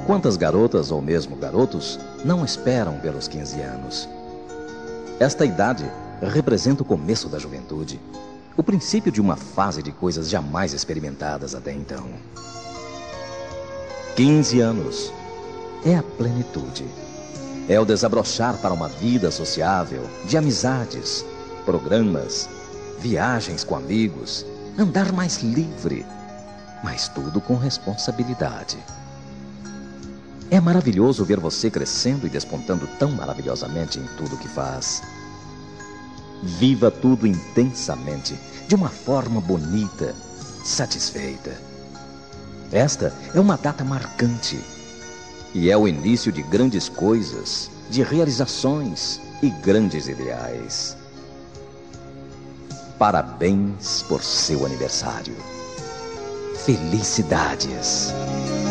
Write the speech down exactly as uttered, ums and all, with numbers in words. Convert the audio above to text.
Quantas garotas ou mesmo garotos não esperam pelos quinze anos? Esta idade representa o começo da juventude, o princípio de uma fase de coisas jamais experimentadas até então. quinze anos é a plenitude. É o desabrochar para uma vida sociável, de amizades, programas, viagens com amigos, andar mais livre, mas tudo com responsabilidade. É maravilhoso ver você crescendo e despontando tão maravilhosamente em tudo que faz. Viva tudo intensamente, de uma forma bonita, satisfeita. Esta é uma data marcante e é o início de grandes coisas, de realizações e grandes ideais. Parabéns por seu aniversário. Felicidades!